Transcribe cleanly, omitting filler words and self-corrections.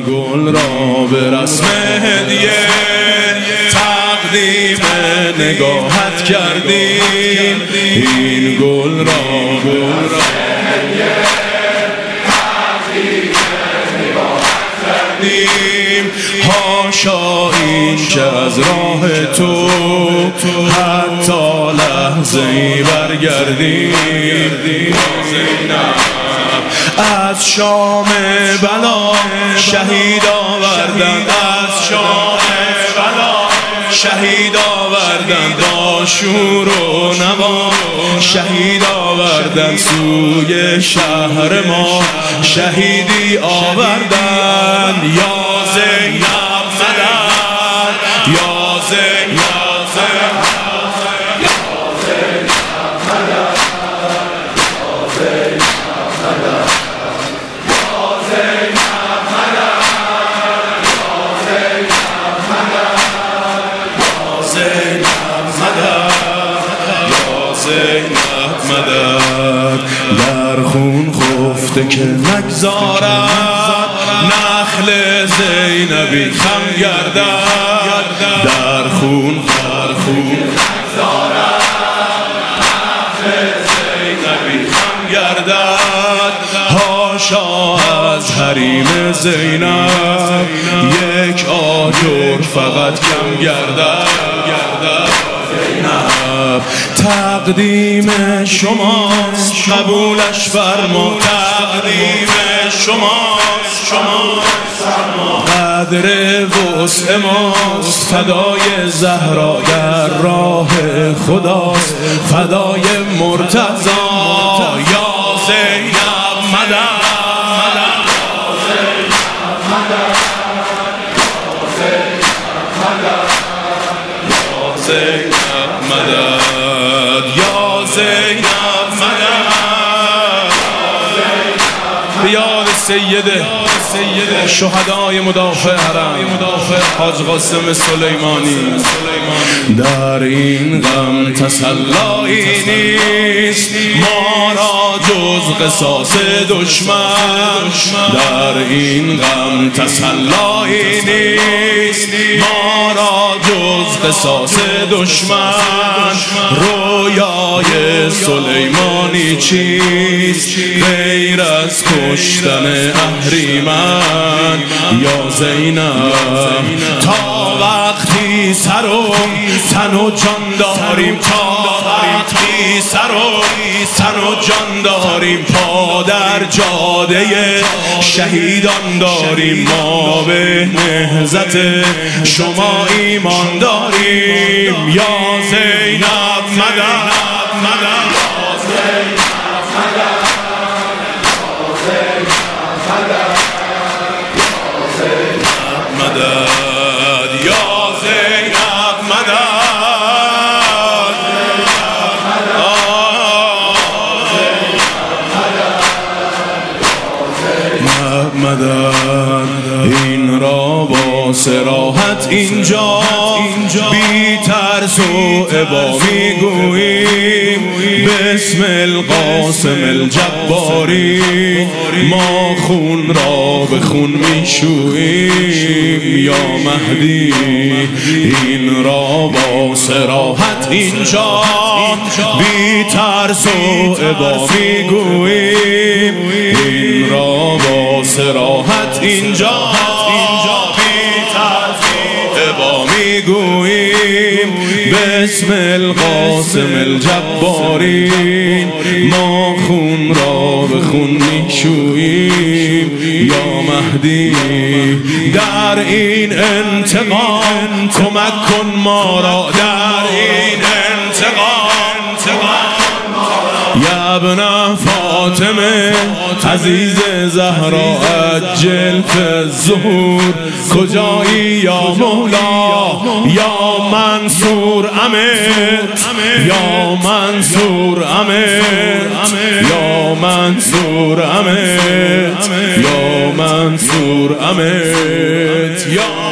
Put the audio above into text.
گل را به رسم هدیه تقدیم نگاهت کردیم. این گل را هاشا این که از راه تو حتی لحظه‌ای برگردیم. از شام بلا شهید آوردن، از شام بلا شهید آوردن، با شور و نوا شهید آوردن، سوی شهر ما شهیدی آوردن. یا زینب مدد، یا زینب مدد. در خون خفته که نگذارد نخل زینبی خم گردد. در خون نگذارد نخل زینبی خم گردد. هاشا از حریم زینب یک آجر فقط کم گردد. تقدیم شماست قبولش فرما، تقدیم شماست قدر وسع ماست، فدای زهرا در راه خداست، فدای مرتضی. یا زینب مدد، یا زینب مدد. بیاد سیده شهدای مدافع حرم حاج قاسم سلیمانی. در این غم تسلایی نیست ما را جز قصاص دشمن. در این غم تسلایی نیست ما را جز قصاص دشمن. رویای سلیمانی چیست غیر از کشتن اهریمن. یا زینب تا وقتی سر و تن و جان داریم، تا وقتی سر و تن و جان داریم، پا در جاده شهیدان داریم. ما به نهضت شما ایمان داریم. یا زینب مدد، این را با صراحت اینجا بی ترس و ابا میگوییم. بسم القاسم الجباری ما خون را به خون میشوییم. یا مهدی این را با صراحت اینجا بی ترس و ابا میگوییم. این را با صراحت اینجا با میگوییم. بسم القاسم الجباری ما خون را به خون میشوییم. یا مهدی در این انتقام کمک کن ما را، در این انتقام یا ابن فاطمه عزیز زهرا عجل فی الظهور. کجایی یا مولا یا منصور امت، یا منصور امت، یا منصور امت، یا منصور امت، یا